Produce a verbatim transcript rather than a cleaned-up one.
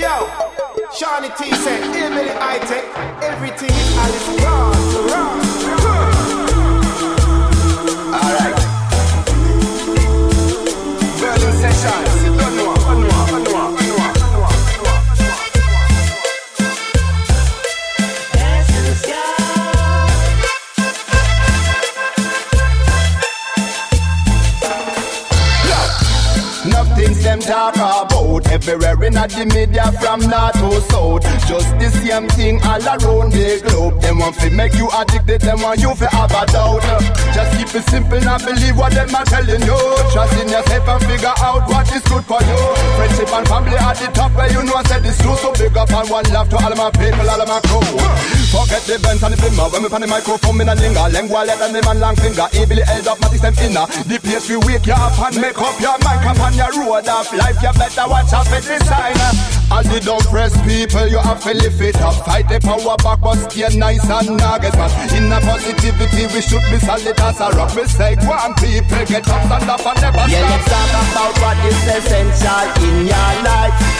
Yo, Shawnee T said, Hillbilly High Tech, everything is Alice wrong, wrong, wrong. Alright. Berlin Sessions, you don't know, don't know, don't know, don't know. Things them talk about everywhere in the media from north to south. Just the same thing all around the globe. Them want to make you addicted, them want you to have a doubt. Just keep it simple and believe what them are telling you. Trust in yourself and figure out what is good for you. Friendship and family at the top where you know I said it's true. So big up and one love to all of my people, all of my crew. Forget the bent and the blimmer. When we pan the microphone in a linger, lengua let and the man long finger. Ably held up, matic them inner. The place we wake you up and make up your mind. Come on your road of life, you better watch out for designer. All the dumb-pressed people, you have to lift it up. Fight the power back, but stay nice and nugget, man. In a positivity, we should be solid as a rock. We say, one people, get up, stand up and never stop. Yeah, let's talk about what is essential in your life.